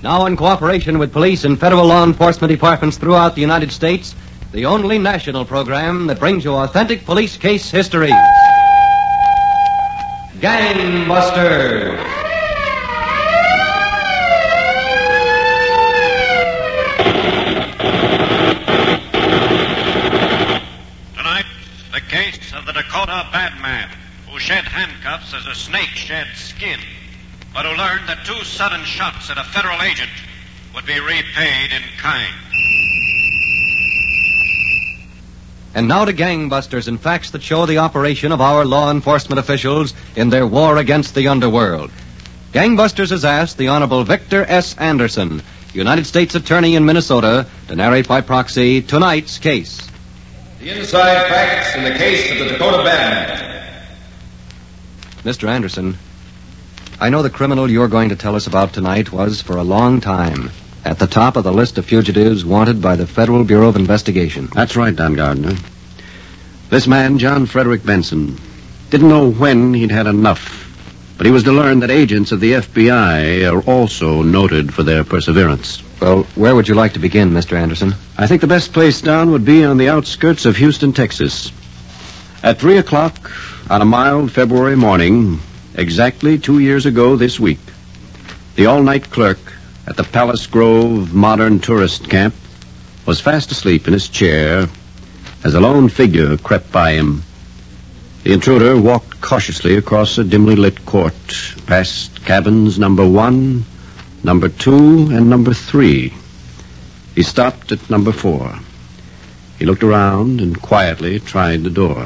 Now in cooperation with police and federal law enforcement departments throughout the United States, the only national program that brings you authentic police case history. Gangbusters. Tonight, the case of the Dakota Badman, who shed handcuffs as a snake sheds skin, but who learned that 2 sudden shots at a federal agent would be repaid in kind. And now to Gangbusters and facts that show the operation of our law enforcement officials in their war against the underworld. Gangbusters has asked the Honorable Victor S. Anderson, United States Attorney in Minnesota, to narrate by proxy tonight's case. The inside facts in the case of the Dakota Badman. Mr. Anderson, I know the criminal you're going to tell us about tonight was, for a long time, at the top of the list of fugitives wanted by the Federal Bureau of Investigation. That's right, Don Gardner. This man, John Frederick Benson, didn't know when he'd had enough, but he was to learn that agents of the FBI are also noted for their perseverance. Well, where would you like to begin, Mr. Anderson? I think the best place, Don, would be on the outskirts of Houston, Texas. At 3 o'clock on a mild February morning, exactly 2 years ago this week, the all-night clerk at the Palace Grove Modern Tourist Camp was fast asleep in his chair as a lone figure crept by him. The intruder walked cautiously across a dimly lit court, past cabins number 1, number 2, and number 3. He stopped at number 4. He looked around and quietly tried the door.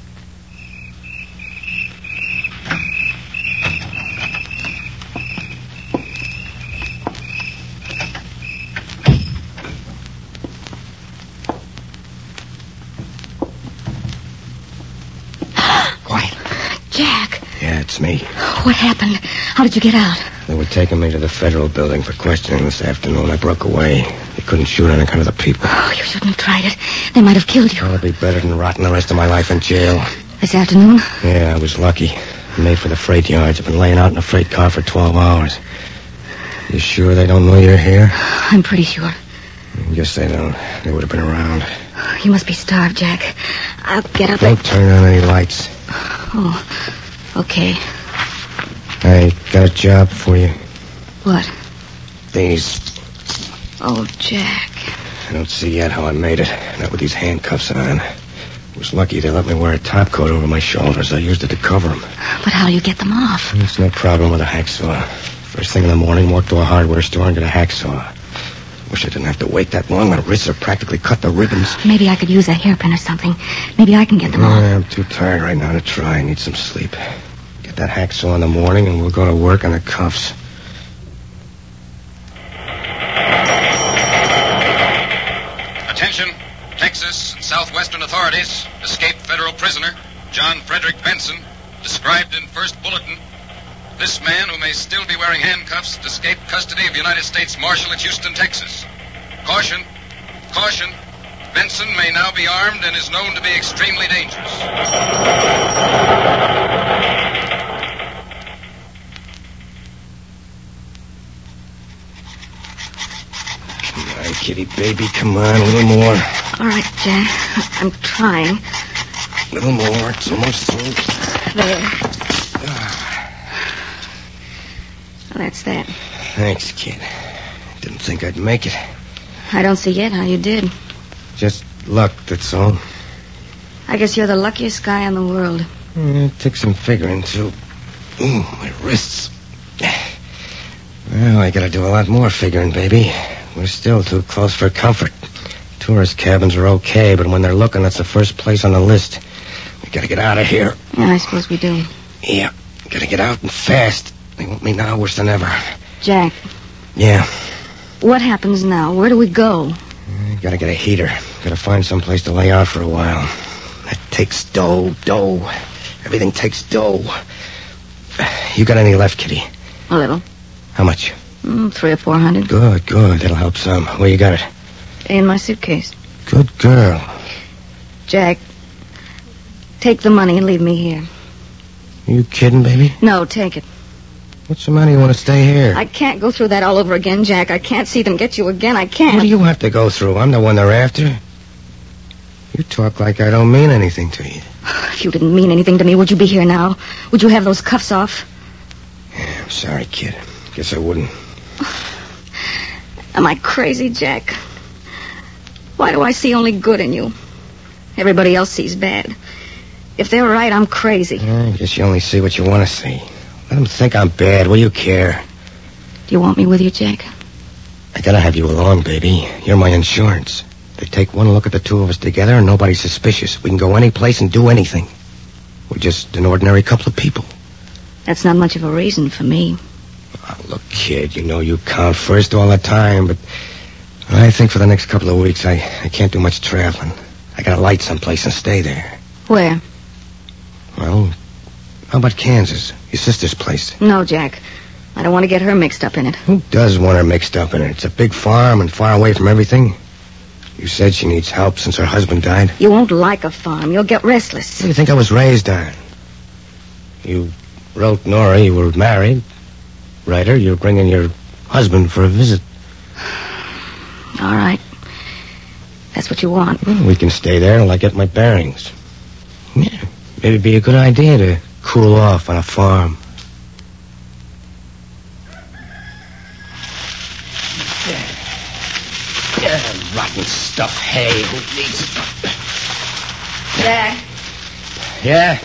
It's me. What happened? How did you get out? They were taking me to the federal building for questioning this afternoon. I broke away. They couldn't shoot on account of the people. Oh, you shouldn't have tried it. They might have killed you. Well, it'd be better than rotting the rest of my life in jail. This afternoon? Yeah, I was lucky. I made for the freight yards. I've been laying out in a freight car for 12 hours. You sure they don't know you're here? I'm pretty sure. I guess they don't. They would have been around. You must be starved, Jack. I'll get up. Don't turn on any lights. Oh, okay. I got a job for you. What? These. Oh, Jack. I don't see yet how I made it. Not with these handcuffs on. I was lucky they let me wear a top coat over my shoulders. I used it to cover them. But how do you get them off? It's no problem with a hacksaw. First thing in the morning, walk to a hardware store and get a hacksaw. Wish I didn't have to wait that long. My wrists are practically cut to ribbons. Maybe I could use a hairpin or something. Maybe I can get them off. I'm too tired right now to try. I need some sleep. Get that hacksaw in the morning and we'll go to work on the cuffs. Attention, Texas and Southwestern authorities. Escaped federal prisoner, John Frederick Benson, described in first bulletin. This man, who may still be wearing handcuffs, escaped custody of United States Marshal at Houston, Texas. Caution, caution. Benson may now be armed and is known to be extremely dangerous. Come on, kitty baby, come on, a little more. All right, Jack. I'm trying. A little more, it's almost through. There. Well, that's that. Thanks, kid. Didn't think I'd make it. I don't see yet how you did. Just luck, that's all. I guess you're the luckiest guy in the world. It took some figuring, too. Ooh, my wrists. Well, I gotta do a lot more figuring, baby. We're still too close for comfort. Tourist cabins are okay, but when they're looking, that's the first place on the list. We gotta get out of here. Yeah, I suppose we do. Yeah, gotta get out and fast. They want me now worse than ever. Jack. Yeah? What happens now? Where do we go? Gotta get a heater. Gotta find someplace to lay out for a while. That takes dough. Everything takes dough. You got any left, kitty? A little. How much? 300 or 400. Good. That'll help some. Where you got it? In my suitcase. Good girl. Jack, take the money and leave me here. You kidding, baby? No, take it. What's the matter? You want to stay here? I can't go through that all over again, Jack. I can't see them get you again. I can't. What do you have to go through? I'm the one they're after. You talk like I don't mean anything to you. If you didn't mean anything to me, would you be here now? Would you have those cuffs off? Yeah, I'm sorry, kid. Guess I wouldn't. Am I crazy, Jack? Why do I see only good in you? Everybody else sees bad. If they're right, I'm crazy. I guess you only see what you want to see. Let them think I'm bad. What do you care? Do you want me with you, Jack? I gotta have you along, baby. You're my insurance. They take one look at the two of us together and nobody's suspicious. We can go any place and do anything. We're just an ordinary couple of people. That's not much of a reason for me. Oh, look, kid, you know you count first all the time, but I think for the next couple of weeks I can't do much traveling. I gotta light someplace and stay there. Where? Well, how about Kansas? Your sister's place. No, Jack. I don't want to get her mixed up in it. Who does want her mixed up in it? It's a big farm and far away from everything. You said she needs help since her husband died. You won't like a farm. You'll get restless. What do you think I was raised on? You wrote Nora you were married. Writer, you're bringing your husband for a visit. All right. That's what you want. Well, we can stay there until I get my bearings. Yeah, maybe it'd be a good idea to cool off on a farm. Yeah, rotten stuff. Hay, who needs it? Jack, Yeah?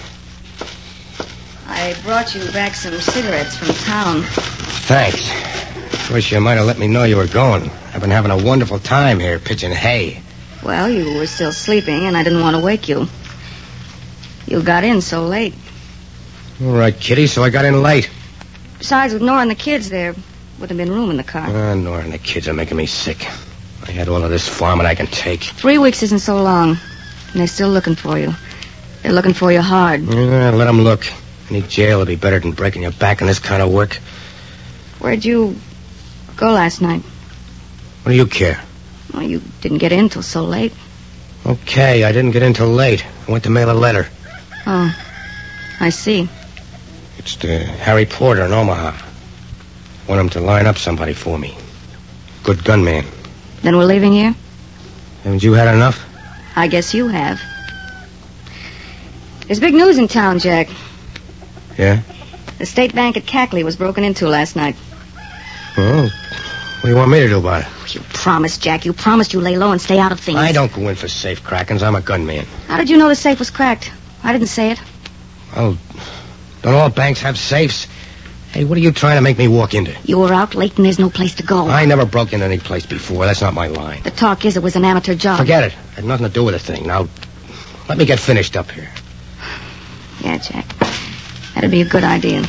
I brought you back some cigarettes from town. Thanks. Wish you might have let me know you were going. I've been having a wonderful time here pitching hay. Well, you were still sleeping, and I didn't want to wake you. You got in so late. All right, Kitty, so I got in late. Besides, with Nora and the kids, there wouldn't have been room in the car. Nora and the kids are making me sick. I had all of this farming I can take. 3 weeks isn't so long, and they're still looking for you. They're looking for you hard. Yeah, let them look. Any jail would be better than breaking your back in this kind of work. Where'd you go last night? What do you care? Well, you didn't get in till so late. Okay, I didn't get in till late. I went to mail a letter. Oh, I see. It's to Harry Porter in Omaha. Want him to line up somebody for me. Good gunman. Then we're leaving here? Haven't you had enough? I guess you have. There's big news in town, Jack. Yeah? The State Bank at Cackley was broken into last night. Well, what do you want me to do about it? You promised, Jack. You promised you lay low and stay out of things. I don't go in for safe crackings. I'm a gunman. How did you know the safe was cracked? I didn't say it. Well, don't all banks have safes? Hey, what are you trying to make me walk into? You were out late and there's no place to go. I never broke into any place before. That's not my line. The talk is it was an amateur job. Forget it. It had nothing to do with the thing. Now, let me get finished up here. Yeah, Jack. That'd be a good idea.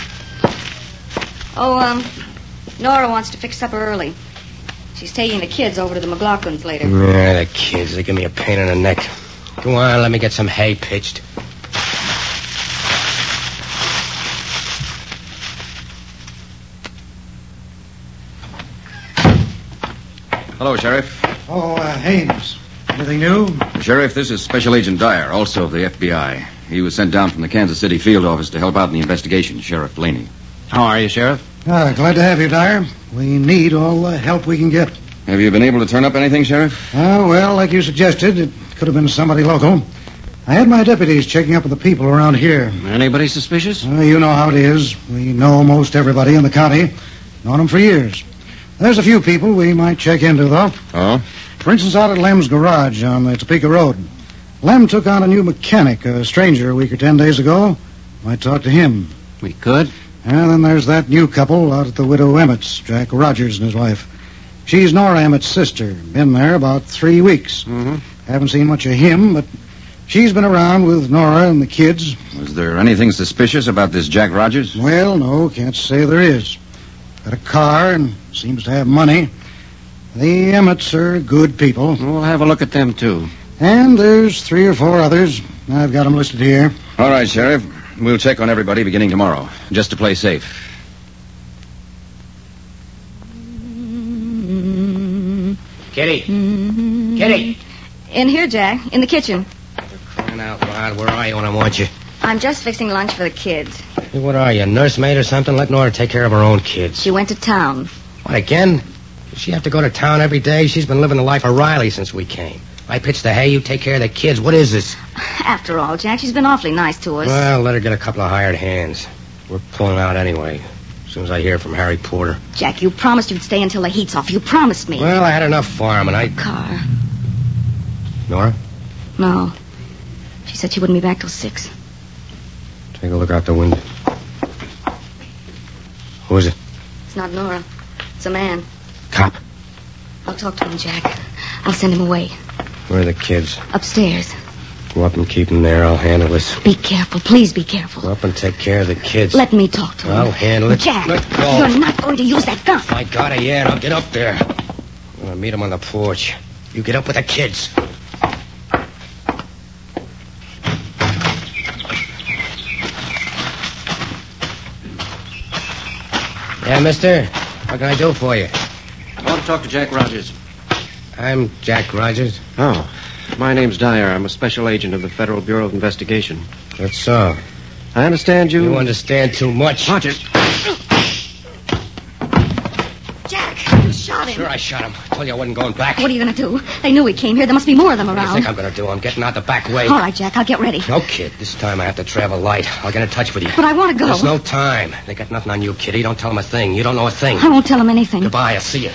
Oh, Nora wants to fix supper early. She's taking the kids over to the McLaughlins later. Yeah, the kids. They give me a pain in the neck. Go on, let me get some hay pitched. Hello, Sheriff. Oh, Haynes. Anything new? Sheriff, this is Special Agent Dyer, also of the FBI. He was sent down from the Kansas City field office to help out in the investigation, Sheriff Blaney. How are you, Sheriff? Glad to have you, Dyer. We need all the help we can get. Have you been able to turn up anything, Sheriff? Well, like you suggested, it could have been somebody local. I had my deputies checking up with the people around here. Anybody suspicious? You know how it is. We know most everybody in the county. Known them for years. There's a few people we might check into, though. Oh? For instance, out at Lem's garage on the Topeka Road. Lem took on a new mechanic, a stranger, a week or 10 days ago. Might talk to him. We could. And then there's that new couple out at the widow Emmett's, Jack Rogers and his wife. She's Nora Emmett's sister. Been there about 3 weeks. Mm-hmm. Haven't seen much of him, but she's been around with Nora and the kids. Was there anything suspicious about this Jack Rogers? Well, no, can't say there is. Got a car and seems to have money. The Emmets are good people. We'll have a look at them, too. And there's 3 or 4 others. I've got them listed here. All right, Sheriff. We'll check on everybody beginning tomorrow, just to play safe. Kitty. Kitty. In here, Jack. In the kitchen. Crying out loud. Where are you when I want you? I'm just fixing lunch for the kids. Hey, what are you, a nursemaid or something? Let Nora take care of her own kids. She went to town. What, again? Does she have to go to town every day? She's been living the life of Riley since we came. I pitch the hay, you take care of the kids. What is this? After all, Jack, she's been awfully nice to us. Well, let her get a couple of hired hands. We're pulling out anyway, as soon as I hear from Harry Porter. Jack, you promised you'd stay until the heat's off. You promised me. Well, I had enough farming. Car. Nora? No. She said she wouldn't be back till 6. Take a look out the window. Who is it? It's not Nora. It's a man. Cop. I'll talk to him, Jack. I'll send him away. Where are the kids? Upstairs. Go up and keep them there. I'll handle this. Be careful. Please be careful. Go up and take care of the kids. Let me talk to him. I'll handle it. Jack, Let go. you're not going to use that gun. I got it, yeah, and I'll get up there. I'm going to meet him on the porch. You get up with the kids. Yeah, mister? What can I do for you? I want to talk to Jack Rogers. I'm Jack Rogers. Oh, my name's Dyer. I'm a special agent of the Federal Bureau of Investigation. That's so. I understand you... You understand too much. Rogers. Jack, you shot him. Sure, I shot him. I told you I wasn't going back. What are you going to do? They knew we came here. There must be more of them What do you around. think I'm going to do? I'm getting out the back way. All right, Jack, I'll get ready. No, kid. This time I have to travel light. I'll get in touch with you. But I want to go. There's no time. They got nothing on you, kitty. Don't tell them a thing. You don't know a thing. I won't tell him anything. Goodbye. I'll see you.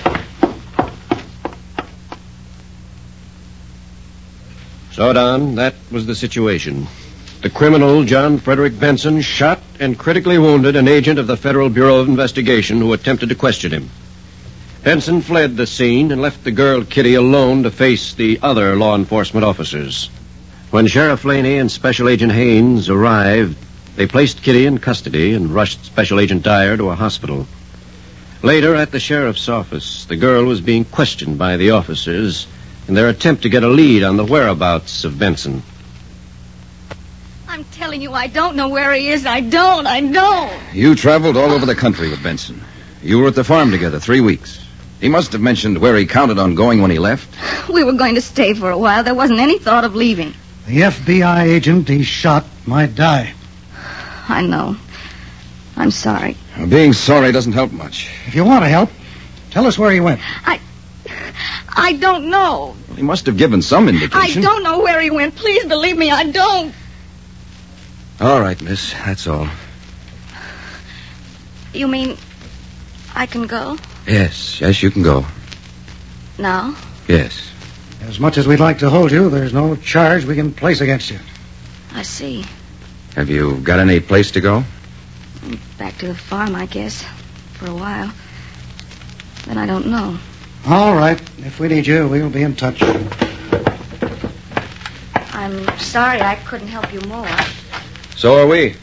So, Don, that was the situation. The criminal, John Frederick Benson, shot and critically wounded an agent of the Federal Bureau of Investigation who attempted to question him. Benson fled the scene and left the girl, Kitty, alone to face the other law enforcement officers. When Sheriff Laney and Special Agent Haynes arrived, they placed Kitty in custody and rushed Special Agent Dyer to a hospital. Later, at the sheriff's office, the girl was being questioned by the officers in their attempt to get a lead on the whereabouts of Benson. I'm telling you, I don't know where he is. I don't. You traveled all over the country with Benson. You were at the farm together 3 weeks. He must have mentioned where he counted on going when he left. We were going to stay for a while. There wasn't any thought of leaving. The FBI agent he shot might die. I know. I'm sorry. Being sorry doesn't help much. If you want to help, tell us where he went. I don't know. Well, he must have given some indication. I don't know where he went. Please believe me, I don't. All right, miss. That's all. You mean I can go? Yes, you can go. Now? Yes. As much as we'd like to hold you, there's no charge we can place against you. I see. Have you got any place to go? Back to the farm, I guess. For a while. Then I don't know. All right. If we need you, we'll be in touch. I'm sorry I couldn't help you more. So are we.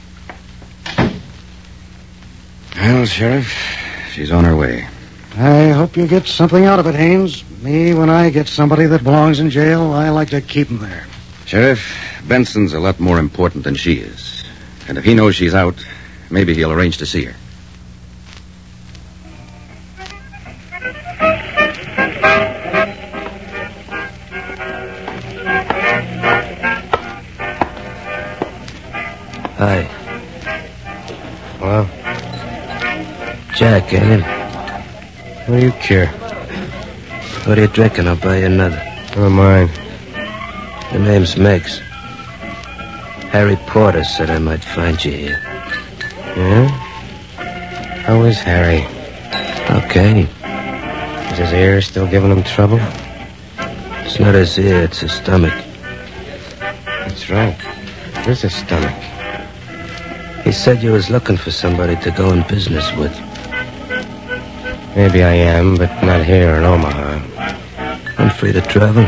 Well, Sheriff, she's on her way. I hope you get something out of it, Haynes. Me, when I get somebody that belongs in jail, I like to keep him there. Sheriff, Benson's a lot more important than she is. And if he knows she's out, maybe he'll arrange to see her. Hi. Well, Jack, ain't it? What do you care? What are you drinking? I'll buy you another. Never mind. The name's Meggs. Harry Porter said I might find you here. Yeah? How is Harry? Okay. Is his ear still giving him trouble? It's not his ear, it's his stomach. That's right. It is his stomach. He said you was looking for somebody to go in business with. Maybe I am, but not here in Omaha. I'm free to travel.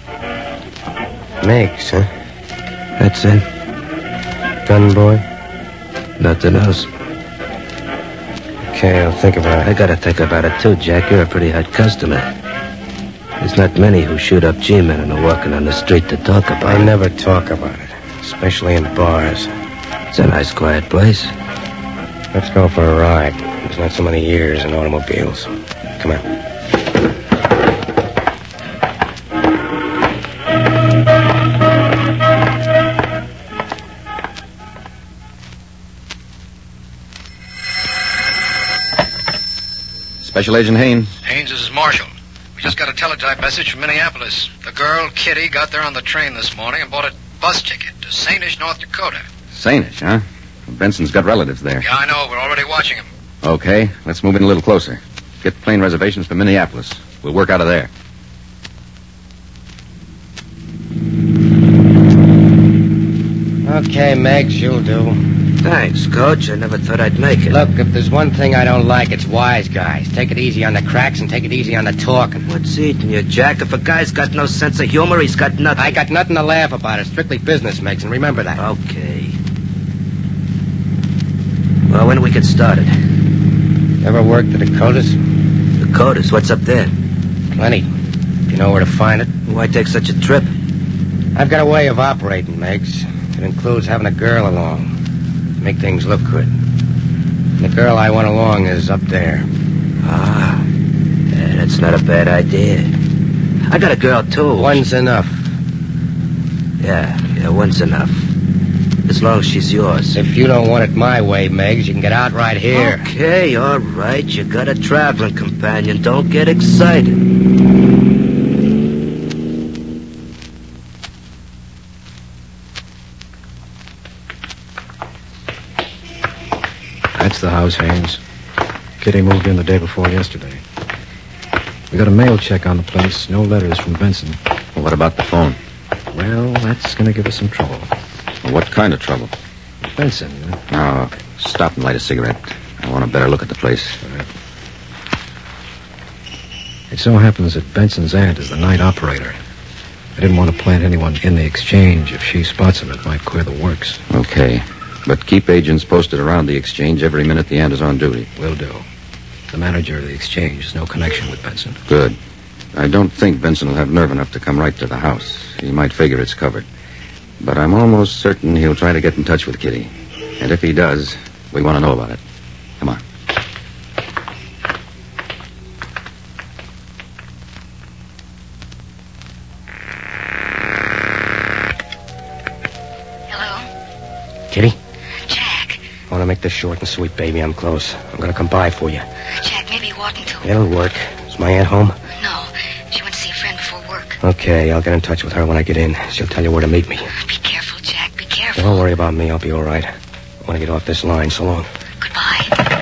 Meggs, huh? That's it. Gun boy? Nothing else. Okay, I'll think about it. I gotta think about it too, Jack. You're a pretty hot customer. There's not many who shoot up G-men and are walking on the street to talk about it. I never talk about it, especially in bars. It's a nice, quiet place. Let's go for a ride. There's not so many years in automobiles. Come on. Special Agent Haynes. Haynes, this is Marshall. We just got a teletype message from Minneapolis. The girl, Kitty, got there on the train this morning and bought a bus ticket to Sainish, North Dakota. Sainish, huh? Benson's got relatives there. Yeah, I know. We're already watching him. Okay, let's move in a little closer. Get plane reservations for Minneapolis. We'll work out of there. Okay, Megs, you'll do. Thanks, Coach. I never thought I'd make it. Look, if there's one thing I don't like, it's wise guys. Take it easy on the cracks and take it easy on the talking. What's eating you, Jack? If a guy's got no sense of humor, he's got nothing. I got nothing to laugh about. It's strictly business, Megs, and remember that. Okay. Well, when do we get started? Ever worked the Dakotas? Dakotas? What's up there? Plenty. If you know where to find it. Why take such a trip? I've got a way of operating, Megs. It includes having a girl along. Make things look good. The girl I want along is up there. Ah. Yeah, that's not a bad idea. I got a girl, too. One's enough. Yeah, one's enough. As long as she's yours. If you don't want it my way, Megs, you can get out right here. Okay, all right. You got a traveling companion. Don't get excited. That's the house, Haynes. Kitty moved in the day before yesterday. We got a mail check on the place. No letters from Benson. Well, what about the phone? Well, that's going to give us some trouble. Well, what kind of trouble? Benson. Now, stop and light a cigarette. I want a better look at the place. All right. It so happens that Benson's aunt is the night operator. I didn't want to plant anyone in the exchange. If she spots him, it might clear the works. Okay. But keep agents posted around the exchange every minute the aunt is on duty. Will do. The manager of the exchange has no connection with Benson. Good. I don't think Benson will have nerve enough to come right to the house. He might figure it's covered. But I'm almost certain he'll try to get in touch with Kitty. And if he does, we want to know about it. Come on. Hello? Kitty? Jack. I want to make this short and sweet, baby. I'm close. I'm going to come by for you. Jack, maybe walking to... It'll work. Is my aunt home? No. She went to see a friend before work. Okay, I'll get in touch with her when I get in. She'll tell you where to meet me. Be careful, Jack. Be careful. Don't worry about me. I'll be all right. I want to get off this line. So long. Goodbye.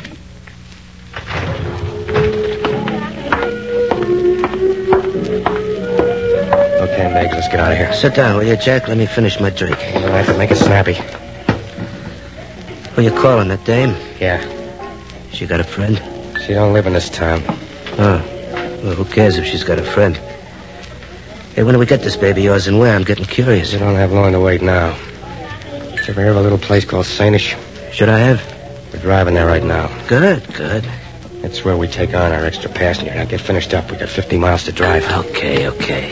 Okay, Meg, let's get out of here. Sit down, will you, Jack? Let me finish my drink. All right, but make it snappy. Who you calling, that dame? Yeah. She got a friend? She don't live in this town. Oh. Well, who cares if she's got a friend? Hey, when do we get this baby of yours and where? I'm getting curious. You don't have long to wait now. Did you ever hear of a little place called Sainish? Should I have? We're driving there right now. Good. That's where we take on our extra passenger. Now get finished up. We got 50 miles to drive. Okay.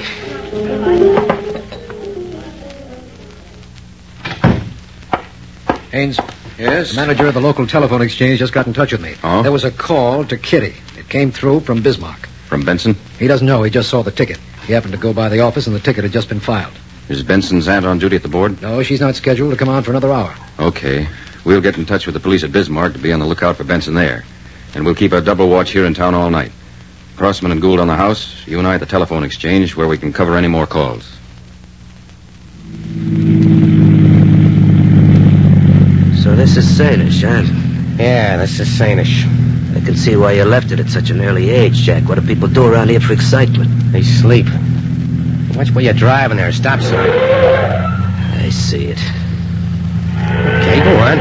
Haynes? Yes? The manager of the local telephone exchange just got in touch with me. Oh? There was a call to Kitty. It came through from Bismarck. From Benson? He doesn't know. He just saw the ticket. He happened to go by the office, and the ticket had just been filed. Is Benson's aunt on duty at the board? No, she's not scheduled to come on for another hour. Okay. We'll get in touch with the police at Bismarck to be on the lookout for Benson there. And we'll keep a double watch here in town all night. Crossman and Gould on the house, you and I at the telephone exchange where we can cover any more calls. So this is Sainish, huh? Yeah, this is Sainish. I can see why you left it at such an early age, Jack. What do people do around here for excitement? They sleep. Watch where you're driving there. Stop sign. I see it. Okay, go on.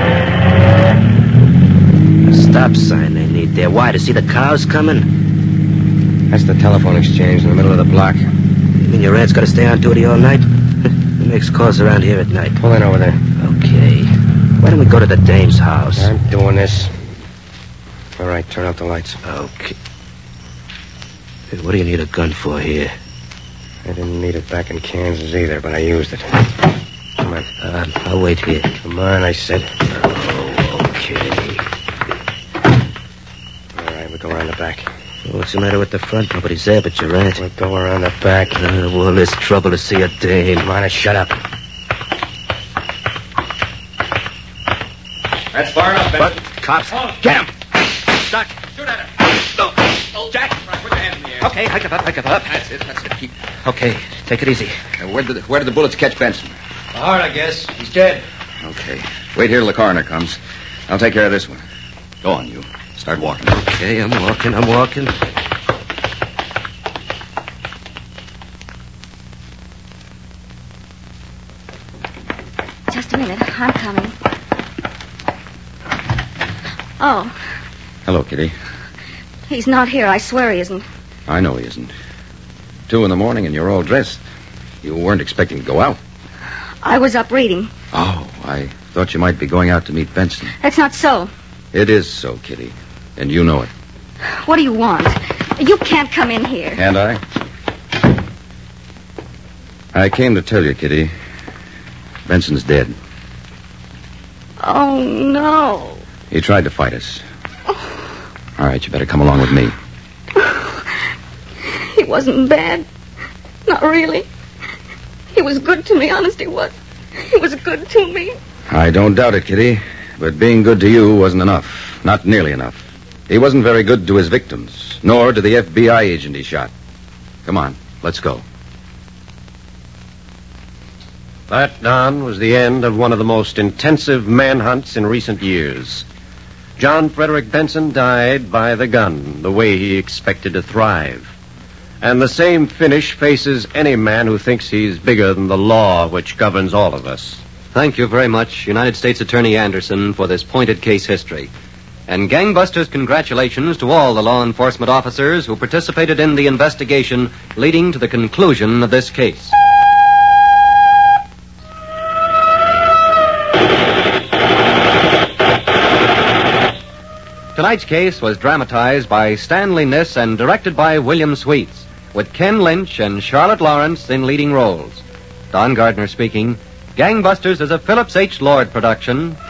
A stop sign they need there. Why, to see the cows coming? That's the telephone exchange in the middle of the block. You mean your aunt's got to stay on duty all night? Who makes calls around here at night? Pull in over there. Okay. Why don't we go to the dame's house? I'm doing this. All right, turn out the lights. Okay. Hey, what do you need a gun for here? I didn't need it back in Kansas either, but I used it. Come on. I'll wait here. Come on, I said. Oh, okay. All right, we go around the back. What's the matter with the front? Nobody's there but your aunt. We'll go around the back. Well, there's trouble to see a dame. Come on, shut up. That's far enough, Ben. Cops, get him! Duck! Shoot at him! No. Jack! Put your hand in the air. Okay, hike it up. That's it. Keep... Okay, take it easy. Where did the bullets catch Benson? The heart, I guess. He's dead. Okay. Wait here till the coroner comes. I'll take care of this one. Go on, you. Start walking. Okay, I'm walking. Just a minute. I'm coming. Oh, Hello, Kitty. he's not here. I swear he isn't. I know he isn't. 2 a.m. and you're all dressed. You weren't expecting to go out. I was up reading. Oh, I thought you might be going out to meet Benson. That's not so. It is so, Kitty. And you know it. What do you want? You can't come in here. Can't I? I came to tell you, Kitty. Benson's dead. Oh, no. He tried to fight us. All right, you better come along with me. He wasn't bad. Not really. He was good to me, honest he was. He was good to me. I don't doubt it, Kitty. But being good to you wasn't enough. Not nearly enough. He wasn't very good to his victims, nor to the FBI agent he shot. Come on, let's go. That, Don, was the end of one of the most intensive manhunts in recent years. John Frederick Benson died by the gun, the way he expected to thrive. And the same finish faces any man who thinks he's bigger than the law which governs all of us. Thank you very much, United States Attorney Anderson, for this pointed case history. And gangbusters, congratulations to all the law enforcement officers who participated in the investigation leading to the conclusion of this case. Tonight's case was dramatized by Stanley Niss and directed by William Sweets, with Ken Lynch and Charlotte Lawrence in leading roles. Don Gardner speaking. Gangbusters is a Phillips H. Lord production